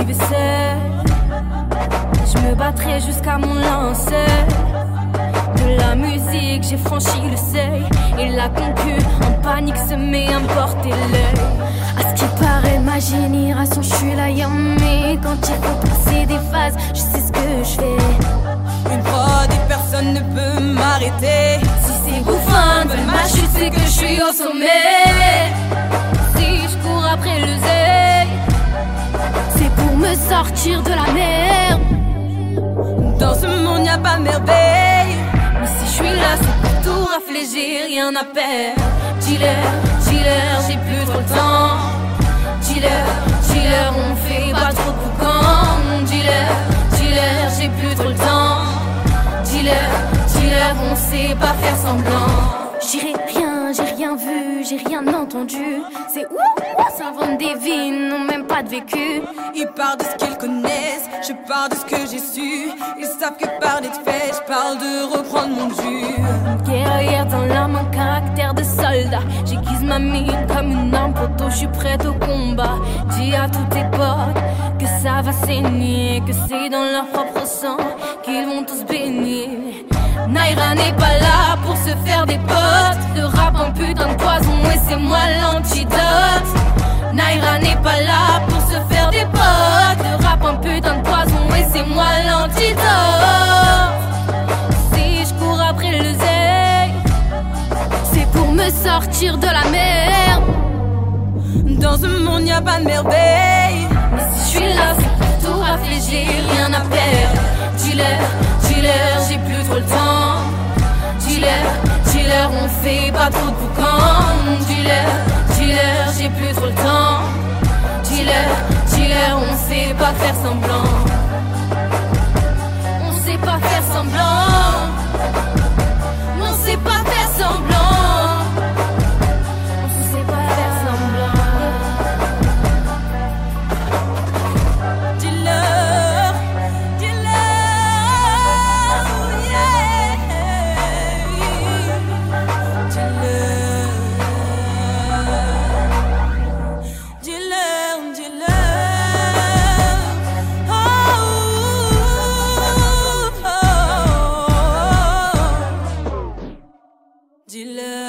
vaisselle. Je me battrai jusqu'à mon lancer. De la musique, j'ai franchi le seuil. Et la concu en panique se met à me porter l'œil. À ce qui paraît, ma génération, je suis la Yamé. Quand il faut passer des phases, je sais ce que je fais. Une prod et personne ne peut m'arrêter. Si ces bouffins veulent ma chute, c'est que je suis au sommet. Si je cours après le zèle, c'est pour me sortir de la merde. Dans ce monde y'a pas de merveille. Mais si je suis là, c'est pour tout rafler, j'ai rien à perdre. Dealer, dealer, j'ai plus trop le temps. Dealer, dealer, on fait pas trop de boucan. Dealer, dealer, j'ai plus trop le temps. Dealer, dealer, on sait pas faire semblant. J'irai rien, j'ai rien vu, j'ai rien entendu. C'est où ça vend des vies, n'ont même pas de vécu. Ils parlent de ce qu'ils connaissent, je parle de ce que j'ai su. Ils savent que parler de fait, je parle de reprendre mon jus. Guerrière dans l'âme, un caractère de soldat. J'aiguise ma mine comme une arme, poteau, je suis prête au combat. Dis à tous tes potes que ça va saigner, que c'est dans leur propre sang qu'ils vont tous baigner. Naira n'est pas là pour se faire des potes. Le rap un putain de poison et c'est moi l'antidote. Naira n'est pas là pour se faire des potes. Le rap un putain de poison et c'est moi l'antidote. Si je cours après le zèle, c'est pour me sortir de la merde. Dans ce monde y'a pas de merveille. Mais si je suis là, c'est pour tout rafler, j'ai rien à perdre. Dealer, dealer, j'ai plus trop le temps. Dealer, dealer, on fait pas trop de boucan. Dealer, dealer, j'ai plus trop le temps. Dealer, dealer, on sait pas faire semblant. On sait pas faire semblant. On sait pas faire semblant. On sait pas faire semblant. Dealer, dealer, yeah. Dealer, dealer, dealer. Oh, oh, oh. Dealer.